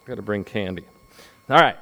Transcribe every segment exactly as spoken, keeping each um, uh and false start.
Got to bring candy. All right.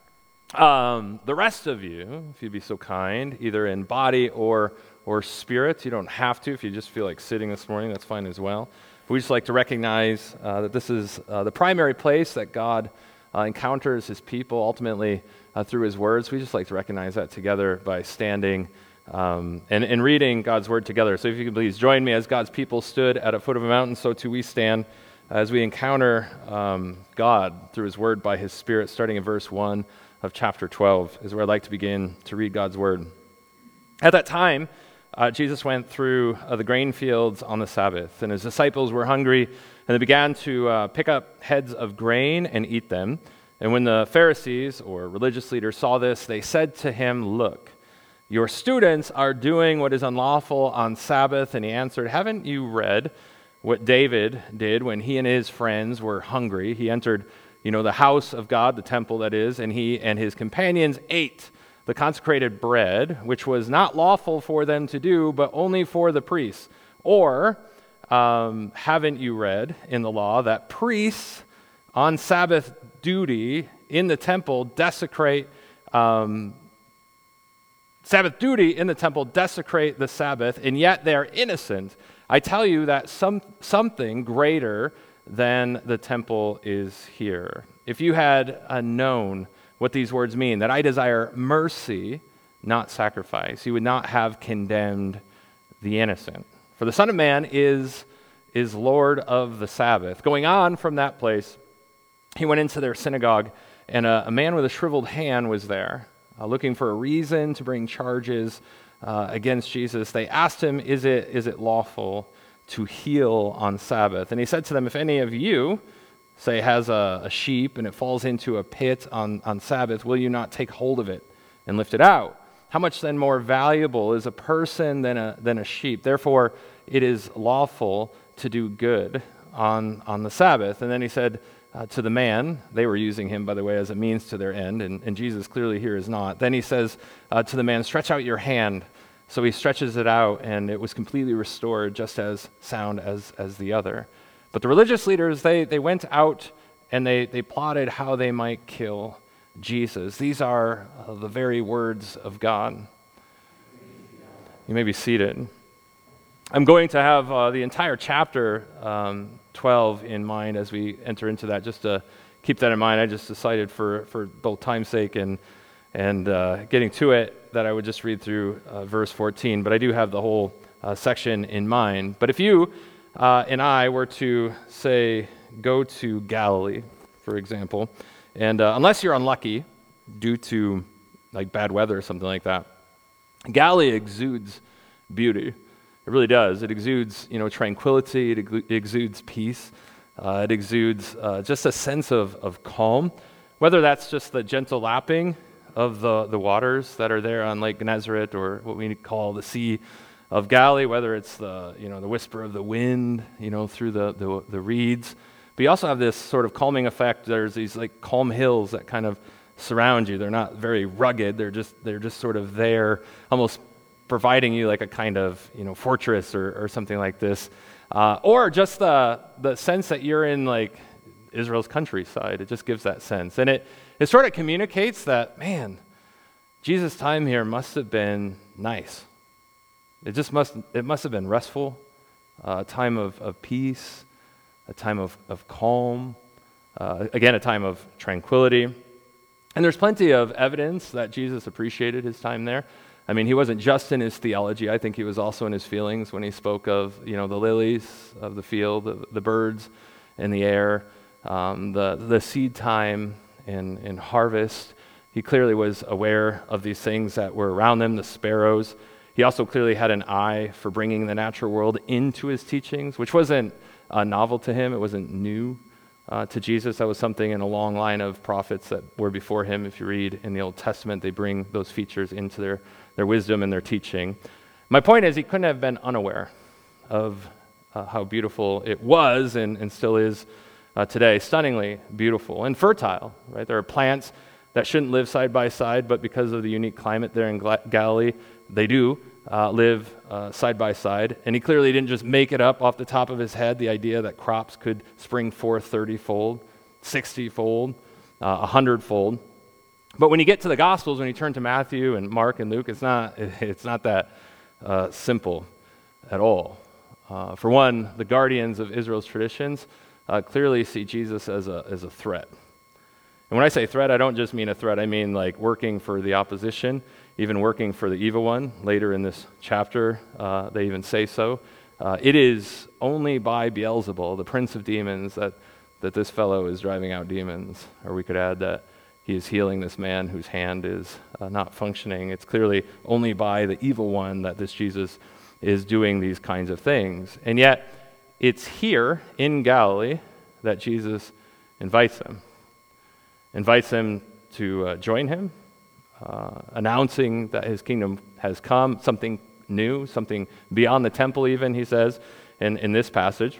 Um, the rest of you, if you'd be so kind, either in body or or spirit, you don't have to. If you just feel like sitting this morning, that's fine as well. We just like to recognize uh, that this is uh, the primary place that God uh, encounters his people, ultimately uh, through his words. We just like to recognize that together by standing um, and, and reading God's word together. So if you could please join me as God's people stood at a foot of a mountain, so too we stand as we encounter um, God through his word by his Spirit, starting in verse one of chapter twelve, is where I'd like to begin to read God's word. At that time, uh, Jesus went through uh, the grain fields on the Sabbath, and his disciples were hungry, and they began to uh, pick up heads of grain and eat them. And when the Pharisees, or religious leaders, saw this, they said to him, "Look, your students are doing what is unlawful on Sabbath." And he answered, "Haven't you read what David did when he and his friends were hungry? He entered, you know, the house of God, the temple that is, and he and his companions ate the consecrated bread, which was not lawful for them to do, but only for the priests. Or um, haven't you read in the law that priests on Sabbath duty in the temple desecrate um, Sabbath duty in the temple desecrate the Sabbath, and yet they're innocent? I tell you that some something greater than the temple is here. If you had uh, known what these words mean, that I desire mercy, not sacrifice, you would not have condemned the innocent. For the Son of Man is, is Lord of the Sabbath." Going on from that place, he went into their synagogue, and a, a man with a shriveled hand was there, uh, looking for a reason to bring charges Uh, against Jesus. They asked him, is it is it lawful to heal on Sabbath? And he said to them, "If any of you, say, has a, a sheep and it falls into a pit on, on Sabbath, will you not take hold of it and lift it out? How much then more valuable is a person than a than a sheep? Therefore, it is lawful to do good on, on the Sabbath." And then he said uh, to the man, they were using him, by the way, as a means to their end, and, and Jesus clearly here is not. Then he says uh, to the man, "Stretch out your hand." So he stretches it out, and it was completely restored, just as sound as, as the other. But the religious leaders, they, they went out and they, they plotted how they might kill Jesus. These are uh, the very words of God. You may be seated. I'm going to have uh, the entire chapter um, twelve in mind as we enter into that, just to keep that in mind. I just decided for, for both time's sake and and uh, getting to it that I would just read through uh, verse fourteen, but I do have the whole uh, section in mind. But if you uh, and I were to, say, go to Galilee, for example, and uh, unless you're unlucky due to like bad weather or something like that, Galilee exudes beauty. It really does. It exudes, you know, tranquility. It, ex- it exudes peace. Uh, it exudes uh, just a sense of, of calm, whether that's just the gentle lapping of the, the waters that are there on Lake Gennesaret, or what we call the Sea of Galilee, whether it's the, you know, the whisper of the wind, you know, through the, the, the reeds. But you also have this sort of calming effect. There's these like calm hills that kind of surround you. They're not very rugged. They're just they're just sort of there, almost providing you like a kind of, you know, fortress or, or something like this. Uh, or just the the sense that you're in like Israel's countryside. It just gives that sense. And it, it sort of communicates that, man, Jesus' time here must have been nice. It just must it must have been restful, uh, a time of, of peace, a time of, of calm, uh, again, a time of tranquility. And there's plenty of evidence that Jesus appreciated his time there. I mean, he wasn't just in his theology. I think he was also in his feelings when he spoke of, you know, the lilies of the field, the, the birds in the air, um, the the seed time and, and harvest. He clearly was aware of these things that were around him, the sparrows. He also clearly had an eye for bringing the natural world into his teachings, which wasn't uh, novel to him. It wasn't new uh, to Jesus. That was something in a long line of prophets that were before him. If you read in the Old Testament, they bring those features into their their wisdom and their teaching. My point is, he couldn't have been unaware of uh, how beautiful it was and, and still is uh, today. Stunningly beautiful and fertile, right? There are plants that shouldn't live side by side, but because of the unique climate there in Galilee, they do uh, live uh, side by side. And he clearly didn't just make it up off the top of his head, the idea that crops could spring forth thirty-fold. sixty-fold, uh, a hundred-fold. But when you get to the Gospels, when you turn to Matthew and Mark and Luke, it's not it's not that uh, simple at all. Uh, for one, the guardians of Israel's traditions uh, clearly see Jesus as a as a threat. And when I say threat, I don't just mean a threat. I mean like working for the opposition, even working for the evil one. Later in this chapter, uh, they even say so. Uh, it is only by Beelzebul, the prince of demons, that, that this fellow is driving out demons. Or we could add that he is healing this man whose hand is uh, not functioning. It's clearly only by the evil one that this Jesus is doing these kinds of things. And yet, it's here in Galilee that Jesus invites them. Invites them to uh, join him, uh, announcing that his kingdom has come, something new, something beyond the temple even, he says, in, in this passage.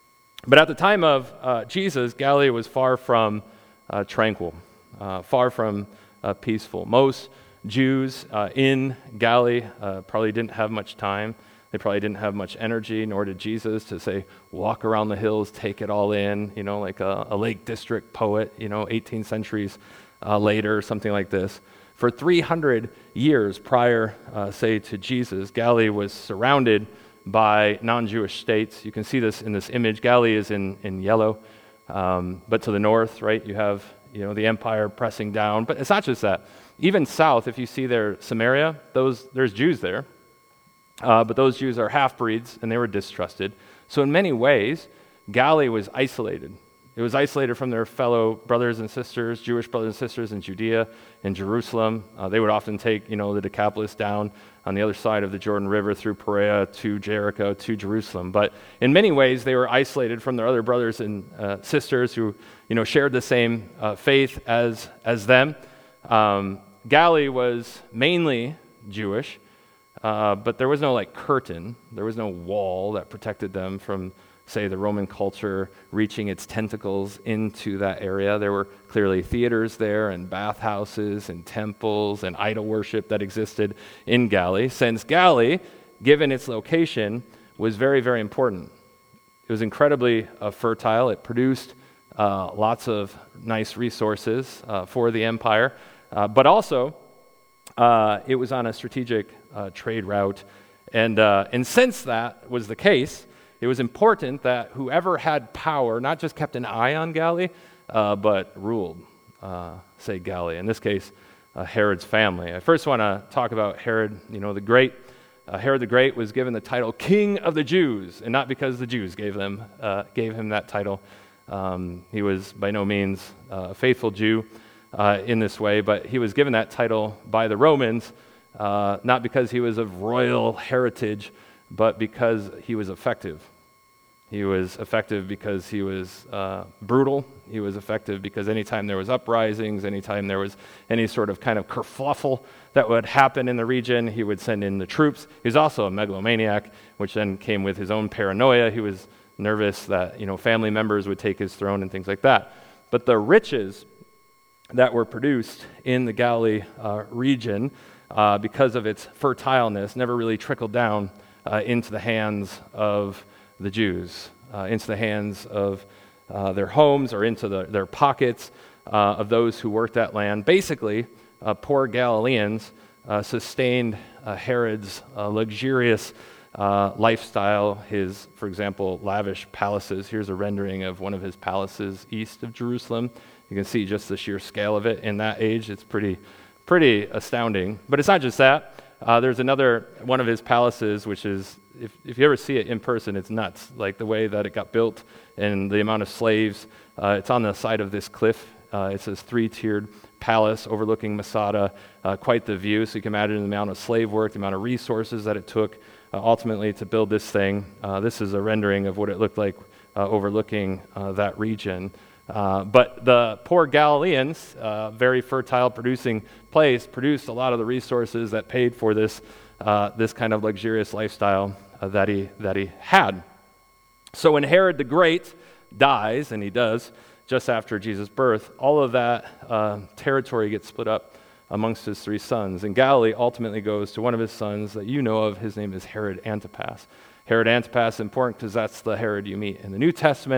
But at the time of uh, Jesus, Galilee was far from uh, tranquil, uh, far from uh, peaceful. Most Jews uh, in Galilee uh, probably didn't have much time. They probably didn't have much energy, nor did Jesus, to say, walk around the hills, take it all in, you know, like a, a Lake District poet, you know, eighteen centuries uh, later, something like this. For three hundred years prior, uh, say, to Jesus, Galilee was surrounded by non-Jewish states. You can see this in this image. Galilee is in, in yellow, um, but to the north, right, you have, you know, the empire pressing down. But it's not just that. Even south, if you see there, Samaria, those there's Jews there. Uh, but those Jews are half-breeds, and they were distrusted. So in many ways, Galilee was isolated. It was isolated from their fellow brothers and sisters, Jewish brothers and sisters in Judea and Jerusalem. Uh, they would often take, you know, the Decapolis down on the other side of the Jordan River through Perea to Jericho to Jerusalem. But in many ways, they were isolated from their other brothers and uh, sisters who, you know, shared the same uh, faith as as them. Um, Galilee was mainly Jewish. Uh, but there was no like curtain, there was no wall that protected them from, say, the Roman culture reaching its tentacles into that area. There were clearly theaters there and bathhouses and temples and idol worship that existed in Galilee, since Galilee, given its location, was very, very important. It was incredibly uh, fertile. It produced uh, lots of nice resources uh, for the empire, uh, but also uh, it was on a strategic Uh, trade route. And uh, and since that was the case, it was important that whoever had power not just kept an eye on Galilee, uh, but ruled, uh, say, Galilee. In this case, uh, Herod's family. I first want to talk about Herod, you know, the Great. Uh, Herod the Great was given the title King of the Jews, and not because the Jews gave them uh, gave him that title. Um, he was by no means uh, a faithful Jew uh, in this way, but he was given that title by the Romans. Uh, not because he was of royal heritage, but because he was effective. He was effective because he was uh, brutal. He was effective because anytime there was uprisings, anytime there was any sort of kind of kerfluffle that would happen in the region, he would send in the troops. He was also a megalomaniac, which then came with his own paranoia. He was nervous that, you know, family members would take his throne and things like that. But the riches that were produced in the Galilee uh, region, Uh, because of its fertileness, never really trickled down uh, into the hands of the Jews, uh, into the hands of uh, their homes or into the, their pockets uh, of those who worked that land. Basically, uh, poor Galileans uh, sustained uh, Herod's uh, luxurious uh, lifestyle, his, for example, lavish palaces. Here's a rendering of one of his palaces east of Jerusalem. You can see just the sheer scale of it in that age. It's pretty Pretty astounding. But it's not just that. Uh, there's another one of his palaces, which is, if, if you ever see it in person, it's nuts. Like the way that it got built and the amount of slaves. Uh, it's on the side of this cliff. Uh, it's this three-tiered palace overlooking Masada. Uh, quite the view. So you can imagine the amount of slave work, the amount of resources that it took uh, ultimately to build this thing. Uh, this is a rendering of what it looked like uh, overlooking uh, that region. Uh, but the poor Galileans, uh, very fertile producing place, produced a lot of the resources that paid for this uh, this kind of luxurious lifestyle uh, that he that he had. So when Herod the Great dies, and he does just after Jesus' birth, all of that uh, territory gets split up amongst his three sons. And Galilee ultimately goes to one of his sons that you know of. His name is Herod Antipas. Herod Antipas is important because that's the Herod you meet in the New Testament.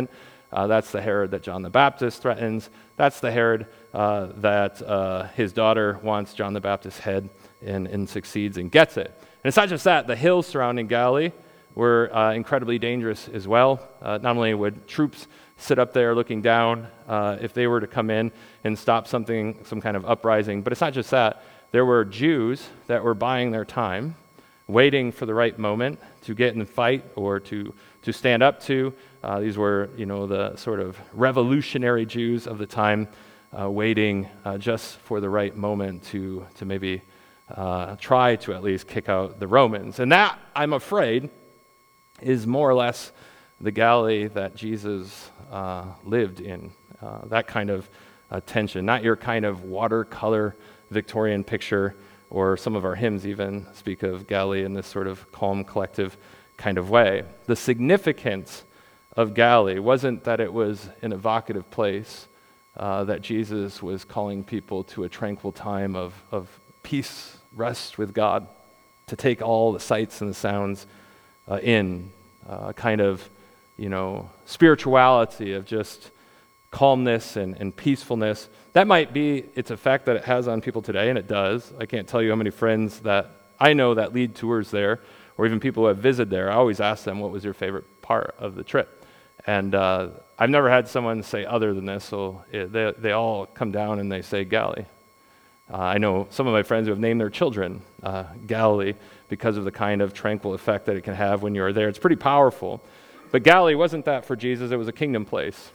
Uh, that's the Herod that John the Baptist threatens. That's the Herod uh, that uh, his daughter wants John the Baptist's head and, and succeeds and gets it. And it's not just that. The hills surrounding Galilee were uh, incredibly dangerous as well. Uh, not only would troops sit up there looking down uh, if they were to come in and stop something, some kind of uprising, but it's not just that. There were Jews that were buying their time, waiting for the right moment to get in the fight or to, to stand up to. Uh, these were, you know, the sort of revolutionary Jews of the time, uh, waiting uh, just for the right moment to, to maybe uh, try to at least kick out the Romans. And that, I'm afraid, is more or less the Galilee that Jesus uh, lived in. Uh, that kind of uh, tension, not your kind of watercolor Victorian picture, or some of our hymns even speak of Galilee in this sort of calm, collective kind of way. The significance of Galilee wasn't that it was an evocative place, uh, that Jesus was calling people to a tranquil time of, of peace, rest with God, to take all the sights and the sounds uh, in, a uh, kind of, you know, spirituality of just calmness and, and peacefulness. That might be its effect that it has on people today, and it does. I can't tell you how many friends that I know that lead tours there, or even people who have visited there. I always ask them, what was your favorite part of the trip? And uh, I've never had someone say other than this, so it, they, they all come down and they say Galilee. Uh, I know some of my friends who have named their children uh, Galilee because of the kind of tranquil effect that it can have when you're there. It's pretty powerful. But Galilee wasn't that for Jesus. It was a kingdom place.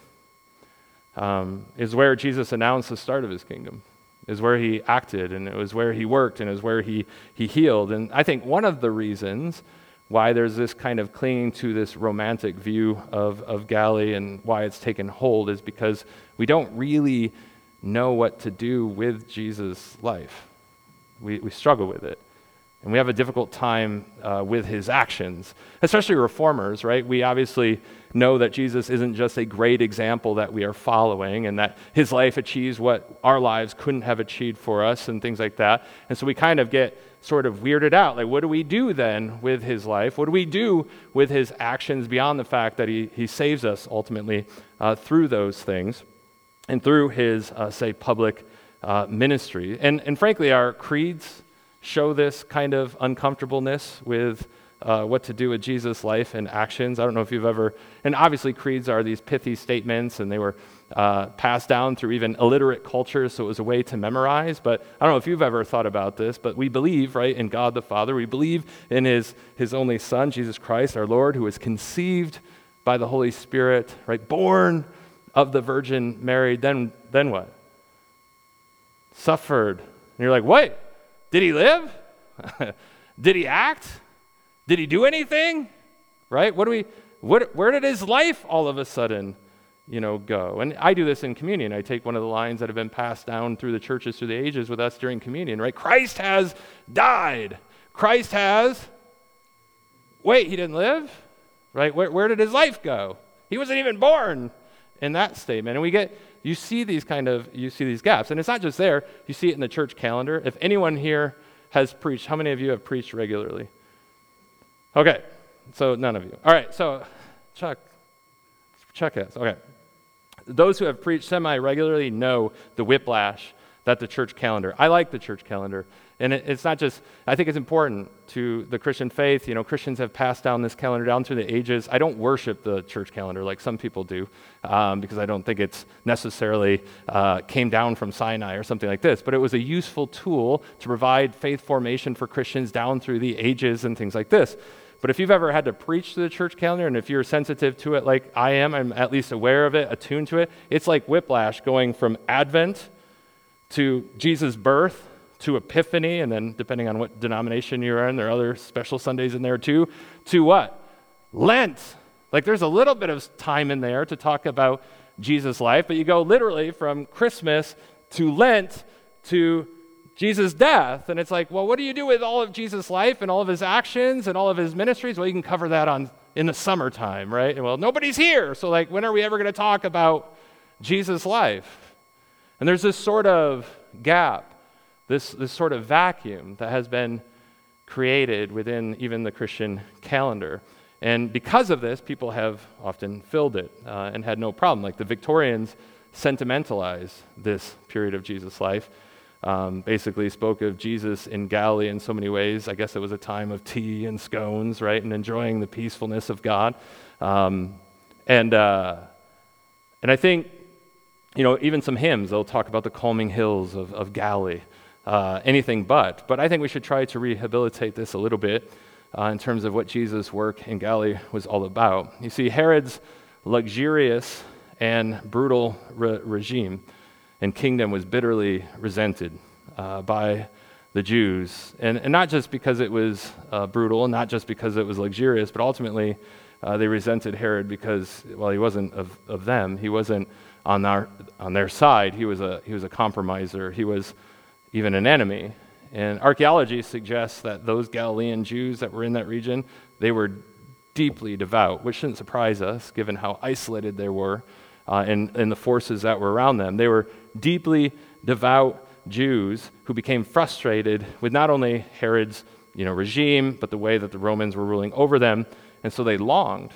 Um, is where Jesus announced the start of his kingdom, is where he acted, and it was where he worked, and it was where he, he healed. And I think one of the reasons why there's this kind of clinging to this romantic view of, of Galilee and why it's taken hold is because we don't really know what to do with Jesus' life. We, we struggle with it. And we have a difficult time uh, with his actions, especially reformers, right? We obviously know that Jesus isn't just a great example that we are following and that his life achieves what our lives couldn't have achieved for us and things like that. And so we kind of get sort of weirded out. Like, what do we do then with his life? What do we do with his actions beyond the fact that he, he saves us ultimately uh, through those things and through his, uh, say, public uh, ministry? And, and frankly, our creeds show this kind of uncomfortableness with uh, what to do with Jesus' life and actions. I don't know if you've ever, and obviously creeds are these pithy statements, and they were uh, passed down through even illiterate cultures, so it was a way to memorize. But I don't know if you've ever thought about this, but we believe, right, in God the Father. We believe in his, his only Son, Jesus Christ, our Lord, who was conceived by the Holy Spirit, right, born of the Virgin Mary. Then, then what? Suffered. And you're like, wait. Did he live? Did he act? Did he do anything? Right? What do we? What? Where did his life all of a sudden, you know, go? And I do this in communion. I take one of the lines that have been passed down through the churches through the ages with us during communion. Right? Christ has died. Christ has. Wait, he didn't live? Right? Where, where did his life go? He wasn't even born in that statement. And we get. You see these kind of, you see these gaps. And it's not just there, you see it in the church calendar. If anyone here has preached, how many of you have preached regularly? Okay, so none of you. All right, so Chuck, Chuck has, okay. Those who have preached semi-regularly know the whiplash that the church calendar, I like the church calendar. And it, it's not just, I think it's important to the Christian faith. You know, Christians have passed down this calendar down through the ages. I don't worship the church calendar like some people do, um, because I don't think it's necessarily uh, came down from Sinai or something like this. But it was a useful tool to provide faith formation for Christians down through the ages and things like this. But if you've ever had to preach to the church calendar, and if you're sensitive to it like I am, I'm at least aware of it, attuned to it, it's like whiplash going from Advent to Jesus' birth, to Epiphany, and then depending on what denomination you're in, there are other special Sundays in there too, to what? Lent. Like there's a little bit of time in there to talk about Jesus' life, but you go literally from Christmas to Lent to Jesus' death. And it's like, well, what do you do with all of Jesus' life and all of his actions and all of his ministries? Well, you can cover that on in the summertime, right? Well, nobody's here, so like when are we ever going to talk about Jesus' life? And there's this sort of gap, this, this sort of vacuum that has been created within even the Christian calendar. And because of this, people have often filled it uh, and had no problem. Like the Victorians sentimentalized this period of Jesus' life. Um, basically spoke of Jesus in Galilee in so many ways. I guess it was a time of tea and scones, right, and enjoying the peacefulness of God. Um, and uh, and I think, you know, even some hymns, they'll talk about the calming hills of, of Galilee, uh, anything but. But I think we should try to rehabilitate this a little bit uh, in terms of what Jesus' work in Galilee was all about. You see, Herod's luxurious and brutal re- regime and kingdom was bitterly resented uh, by the Jews. And, and not just because it was uh, brutal, not just because it was luxurious, but ultimately uh, they resented Herod because, well, he wasn't of, of them. He wasn't on our on their side. He was a he was a compromiser. He was even an enemy. And archaeology suggests that those Galilean Jews that were in that region, they were deeply devout, which shouldn't surprise us given how isolated they were uh, and, and the forces that were around them. They were deeply devout Jews who became frustrated with not only Herod's you know, regime, but the way that the Romans were ruling over them. And so they longed.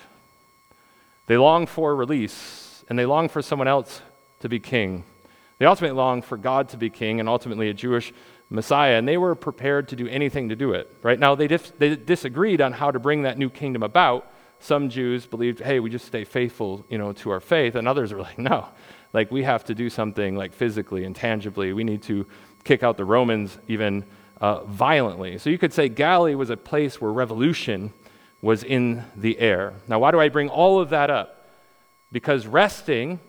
They longed for release, and they longed for someone else to be king. They ultimately longed for God to be king and ultimately a Jewish Messiah, and they were prepared to do anything to do it. Right now, they, dif- they disagreed on how to bring that new kingdom about. Some Jews believed, hey, we just stay faithful, you know, to our faith, and others were like, no, like we have to do something like physically and tangibly. We need to kick out the Romans even uh, violently. So you could say Galilee was a place where revolution was in the air. Now, why do I bring all of that up? Because resting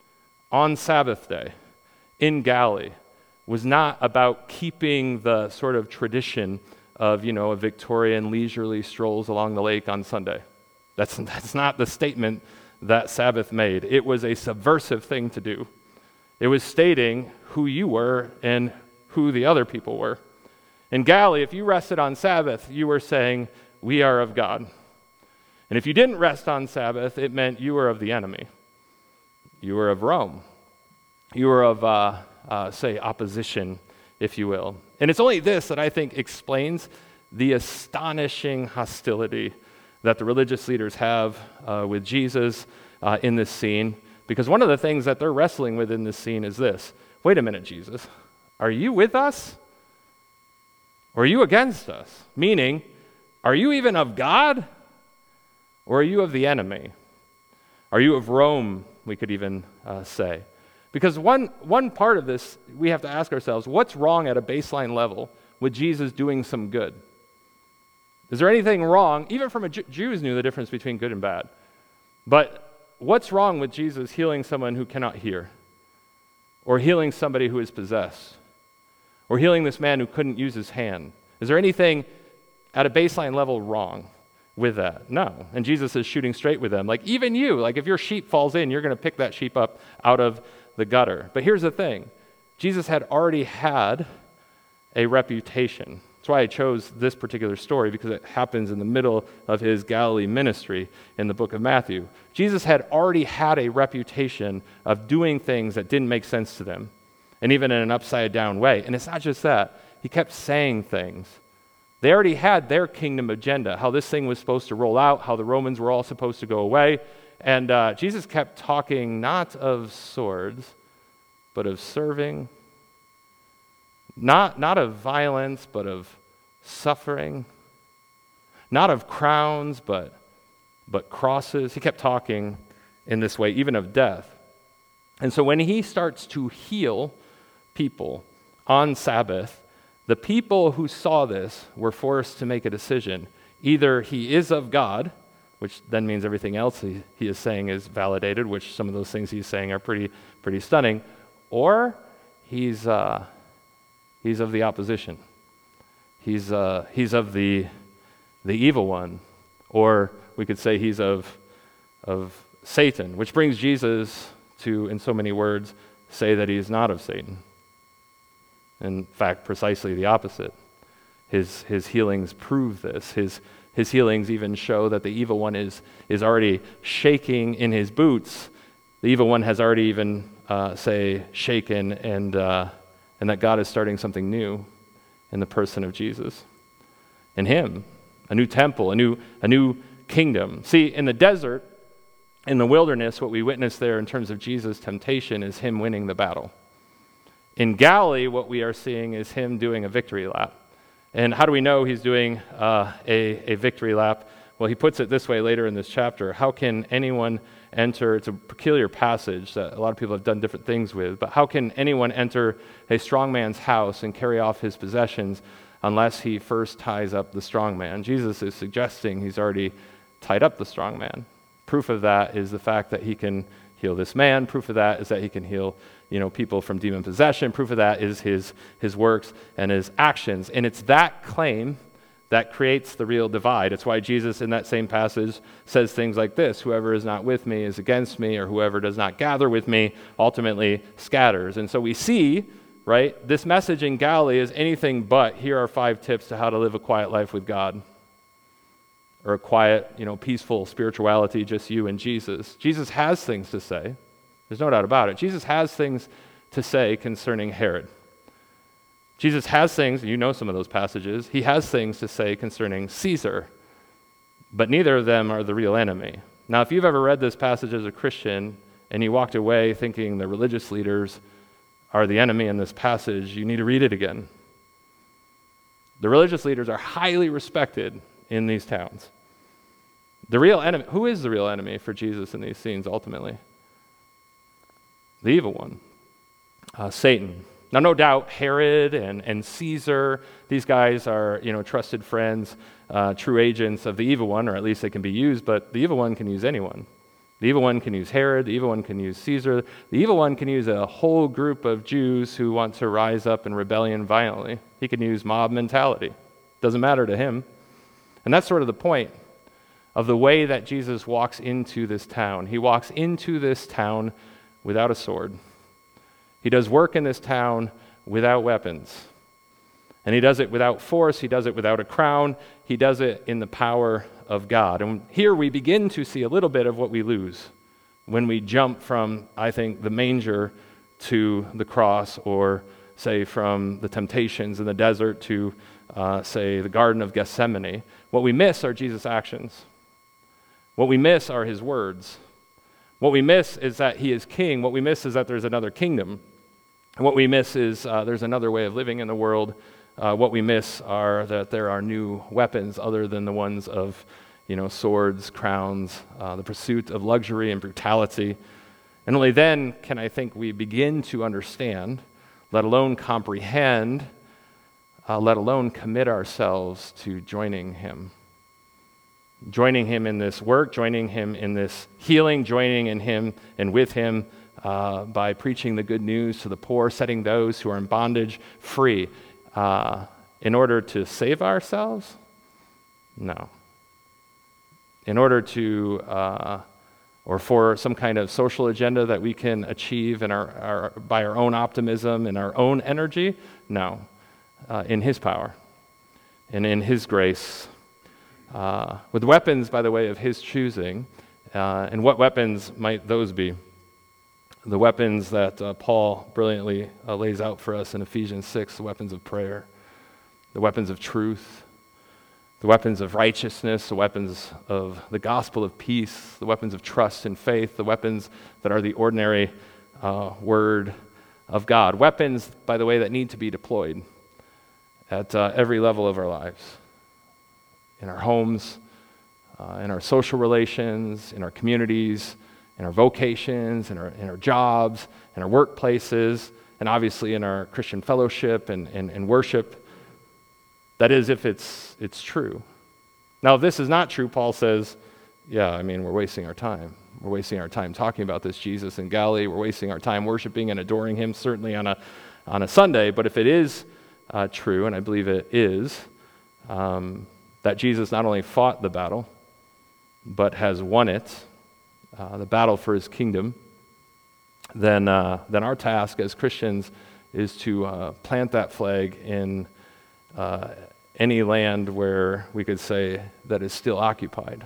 on Sabbath day in Galilee was not about keeping the sort of tradition of, you know, a Victorian leisurely strolls along the lake on Sunday. That's, that's not the statement that Sabbath made. It was a subversive thing to do. It was stating who you were and who the other people were. In Galilee, if you rested on Sabbath, you were saying, we are of God. And if you didn't rest on Sabbath, it meant you were of the enemy. You were of Rome. You were of, uh, uh, say, opposition, if you will. And it's only this that I think explains the astonishing hostility that the religious leaders have uh, with Jesus uh, in this scene. Because one of the things that they're wrestling with in this scene is this. Wait a minute, Jesus. Are you with us? Or are you against us? Meaning, are you even of God? Or are you of the enemy? Are you of Rome, we could even uh, say. Because one, one part of this, we have to ask ourselves, what's wrong at a baseline level with Jesus doing some good? Is there anything wrong? Even from a Jew, Jews knew the difference between good and bad. But what's wrong with Jesus healing someone who cannot hear? Or healing somebody who is possessed? Or healing this man who couldn't use his hand? Is there anything at a baseline level wrong with that? No. And Jesus is shooting straight with them. Like, even you, like if your sheep falls in, you're going to pick that sheep up out of the gutter. But here's the thing. Jesus had already had a reputation. That's why I chose this particular story, because it happens in the middle of his Galilee ministry in the book of Matthew. Jesus had already had a reputation of doing things that didn't make sense to them, and even in an upside-down way. And it's not just that. He kept saying things. They already had their kingdom agenda, how this thing was supposed to roll out, how the Romans were all supposed to go away. And uh, Jesus kept talking not of swords, but of serving. Not, not of violence, but of suffering. Not of crowns, but, but crosses. He kept talking in this way, even of death. And so when he starts to heal people on Sabbath, the people who saw this were forced to make a decision. Either he is of God, which then means everything else he, he is saying is validated, which some of those things he's saying are pretty pretty stunning, or he's uh, he's of the opposition. He's uh, he's of the the evil one, or we could say he's of of Satan, which brings Jesus to, in so many words, say that he is not of Satan. In fact, precisely the opposite. His his healings prove this. His his healings even show that the evil one is is already shaking in his boots. The evil one has already even uh, say shaken, and uh, and that God is starting something new in the person of Jesus. In him, a new temple, a new a new kingdom. See, in the desert, in the wilderness, what we witness there in terms of Jesus' temptation is him winning the battle. In Galilee, what we are seeing is him doing a victory lap. And how do we know he's doing uh, a, a victory lap? Well, he puts it this way later in this chapter. How can anyone enter, it's a peculiar passage that a lot of people have done different things with, but how can anyone enter a strong man's house and carry off his possessions unless he first ties up the strong man? Jesus is suggesting he's already tied up the strong man. Proof of that is the fact that he can heal this man. Proof of that is that he can heal, you know, people from demon possession. Proof of that is his, his works and his actions. And it's that claim that creates the real divide. It's why Jesus in that same passage says things like this: whoever is not with me is against me, or whoever does not gather with me ultimately scatters. And so we see, right, this message in Galilee is anything but, here are five tips to how to live a quiet life with God, or a quiet, you know, peaceful spirituality, just you and Jesus. Jesus has things to say. There's no doubt about it. Jesus has things to say concerning Herod. Jesus has things, you know some of those passages, he has things to say concerning Caesar, but neither of them are the real enemy. Now, if you've ever read this passage as a Christian and you walked away thinking the religious leaders are the enemy in this passage, you need to read it again. The religious leaders are highly respected in these towns. The real enemy, who is the real enemy for Jesus in these scenes ultimately? The evil one, uh, Satan. Now, no doubt, Herod and, and Caesar, these guys are, you know, trusted friends, uh, true agents of the evil one, or at least they can be used, but the evil one can use anyone. The evil one can use Herod, the evil one can use Caesar, the evil one can use a whole group of Jews who want to rise up in rebellion violently. He can use mob mentality. Doesn't matter to him. And that's sort of the point of the way that Jesus walks into this town. He walks into this town without a sword. He does work in this town without weapons. And he does it without force. He does it without a crown. He does it in the power of God. And here we begin to see a little bit of what we lose when we jump from, I think, the manger to the cross, or say from the temptations in the desert to, uh, say, the Garden of Gethsemane. What we miss are Jesus' actions. What we miss are his words. What we miss is that he is king. What we miss is that there's another kingdom. And what we miss is uh, there's another way of living in the world. Uh, what we miss are that there are new weapons other than the ones of, you know, swords, crowns, uh, the pursuit of luxury and brutality. And only then can I think we begin to understand, let alone comprehend, uh, let alone commit ourselves to joining him. Joining him in this work, joining him in this healing, joining in him and with him uh, by preaching the good news to the poor, setting those who are in bondage free. Uh, in order to save ourselves? No. In order to, uh, or for some kind of social agenda that we can achieve in our, our, by our own optimism and our own energy? No. Uh, in his power and in his grace. Uh, with weapons, by the way, of his choosing. Uh, and what weapons might those be? The weapons that uh, Paul brilliantly uh, lays out for us in Ephesians six, the weapons of prayer, the weapons of truth, the weapons of righteousness, the weapons of the gospel of peace, the weapons of trust and faith, the weapons that are the ordinary uh, word of God. Weapons, by the way, that need to be deployed at uh, every level of our lives. In our homes, uh, in our social relations, in our communities, in our vocations, in our, in our jobs, in our workplaces, and obviously in our Christian fellowship and, and, and worship. That is, if it's, it's true. Now, if this is not true, Paul says, yeah, I mean, we're wasting our time. We're wasting our time talking about this Jesus in Galilee. We're wasting our time worshiping and adoring him, certainly on a, on a Sunday. But if it is uh, true, and I believe it is, um, that Jesus not only fought the battle, but has won it, uh, the battle for his kingdom, then, uh, then our task as Christians is to uh, plant that flag in uh, any land where we could say that is still occupied.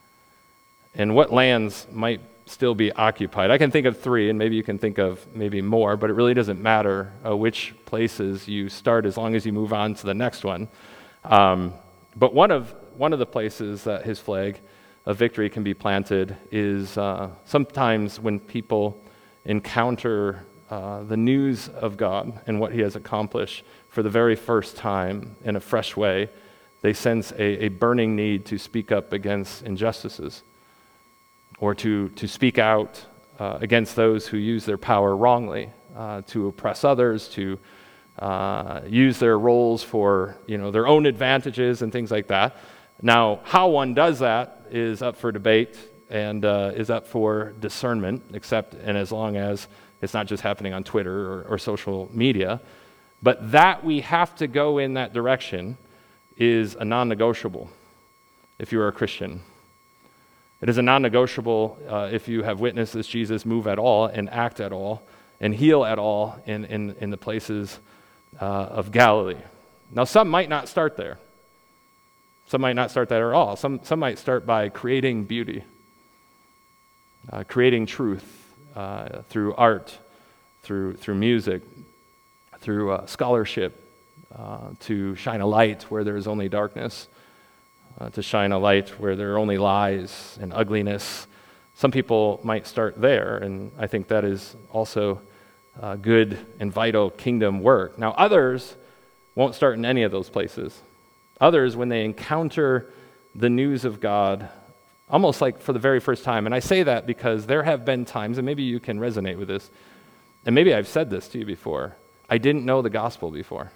And what lands might still be occupied? I can think of three, and maybe you can think of maybe more, but it really doesn't matter uh, which places you start as long as you move on to the next one. Um, But one of one of the places that his flag of victory can be planted is uh, sometimes when people encounter uh, the news of God and what he has accomplished for the very first time in a fresh way, they sense a, a burning need to speak up against injustices or to, to speak out uh, against those who use their power wrongly, uh, to oppress others, to uh, use their roles for you know their own advantages and things like that. Now, how one does that is up for debate and uh, is up for discernment, except and as long as it's not just happening on Twitter or, or social media. But that we have to go in that direction is a non-negotiable if you are a Christian. It is a non-negotiable uh, if you have witnessed this Jesus move at all and act at all and heal at all in, in, in the places uh, of Galilee. Now, some might not start there. Some might not start there at all. Some, some might start by creating beauty, uh, creating truth uh, through art, through, through music, through uh, scholarship, uh, to shine a light where there is only darkness, uh, to shine a light where there are only lies and ugliness. Some people might start there, and I think that is also uh, good and vital kingdom work. Now, others won't start in any of those places. Others, when they encounter the news of God, almost like for the very first time, and I say that because there have been times, and maybe you can resonate with this, and maybe I've said this to you before, I didn't know the gospel before.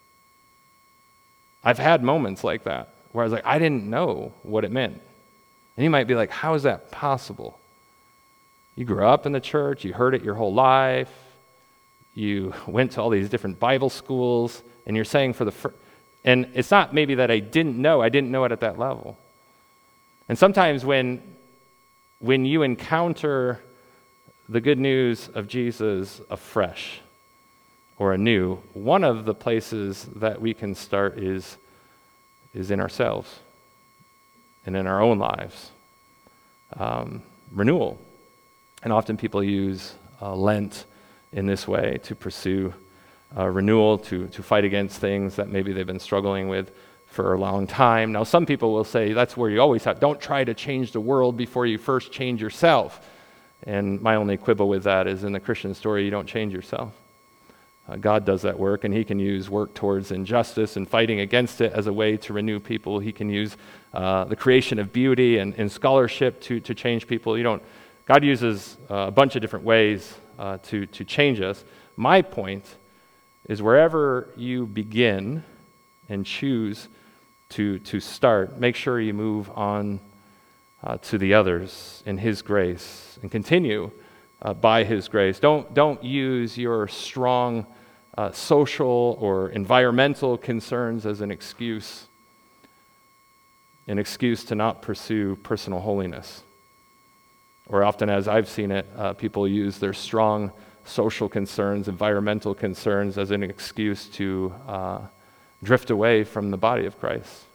I've had moments like that where I was like, I didn't know what it meant. And you might be like, how is that possible? You grew up in the church, you heard it your whole life, you went to all these different Bible schools, and you're saying for the first, and it's not maybe that I didn't know, I didn't know it at that level. And sometimes when, when you encounter the good news of Jesus afresh or anew, one of the places that we can start is, is in ourselves and in our own lives. Um, renewal. And often people use uh, Lent in this way to pursue uh, renewal, to, to fight against things that maybe they've been struggling with for a long time. Now, some people will say that's where you always have, don't try to change the world before you first change yourself. And my only quibble with that is in the Christian story, you don't change yourself. Uh, God does that work, and he can use work towards injustice and fighting against it as a way to renew people. He can use uh, the creation of beauty and, and scholarship to, to change people. You don't, God uses uh, a bunch of different ways uh, to, to change us. My point is wherever you begin and choose to, to start, make sure you move on uh, to the others in his grace and continue uh, by his grace. Don't, don't use your strong uh, social or environmental concerns as an excuse, an excuse to not pursue personal holiness. Or often, as I've seen it, uh, people use their strong social concerns, environmental concerns as an excuse to uh, drift away from the body of Christ.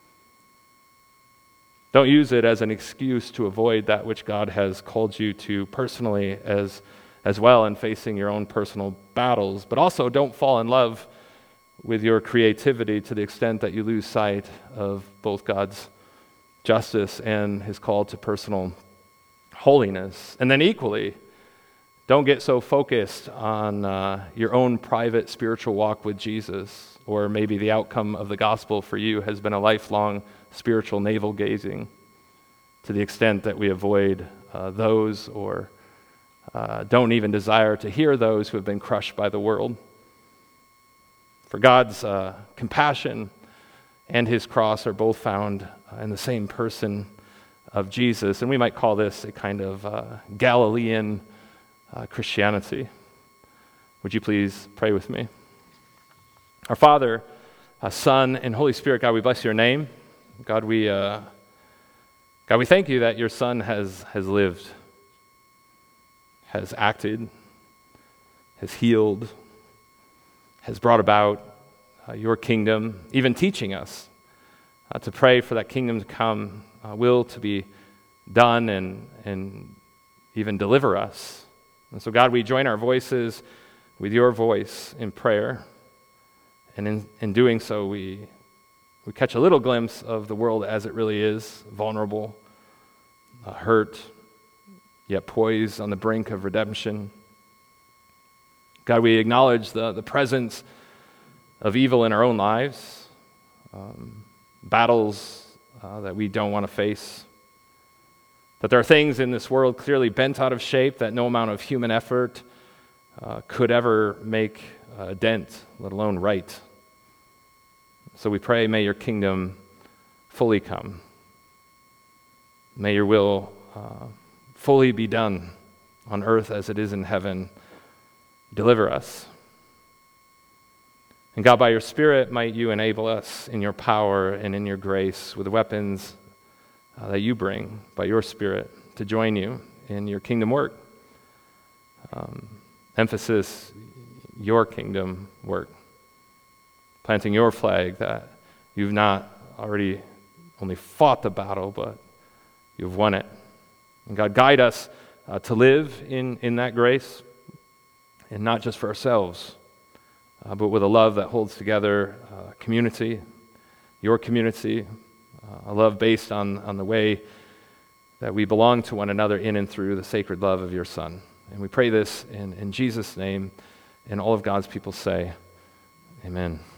Don't use it as an excuse to avoid that which God has called you to personally as, as well in facing your own personal battles. But also don't fall in love with your creativity to the extent that you lose sight of both God's justice and his call to personal holiness. And then equally, don't get so focused on uh, your own private spiritual walk with Jesus, or maybe the outcome of the gospel for you has been a lifelong spiritual navel-gazing to the extent that we avoid uh, those or uh, don't even desire to hear those who have been crushed by the world. For God's uh, compassion and his cross are both found in the same person of Jesus, and we might call this a kind of uh, Galilean uh, Christianity. Would you please pray with me? Our Father, uh, Son, and Holy Spirit, God, we bless your name. God, we uh, God, we thank you that your Son has has lived, has acted, has healed, has brought about uh, your kingdom, even teaching us uh, to pray for that kingdom to come, uh, will to be done, and and even deliver us. And so, God, we join our voices with your voice in prayer, and in, in doing so, we we catch a little glimpse of the world as it really is, vulnerable, uh, hurt, yet poised on the brink of redemption. God, we acknowledge the, the presence of evil in our own lives, um, battles uh, that we don't want to face. That there are things in this world clearly bent out of shape that no amount of human effort uh, could ever make a dent, let alone right. So we pray, may your kingdom fully come. May your will uh, fully be done on earth as it is in heaven. Deliver us. And God, by your Spirit, might you enable us in your power and in your grace with the weapons uh, that you bring by your Spirit to join you in your kingdom work. Um, emphasis, your kingdom work. Planting your flag that you've not already only fought the battle, but you've won it. And God, guide us uh, to live in, in that grace, and not just for ourselves, uh, but with a love that holds together uh, community, your community, uh, a love based on, on the way that we belong to one another in and through the sacred love of your Son. And we pray this in, in Jesus' name, and all of God's people say, amen.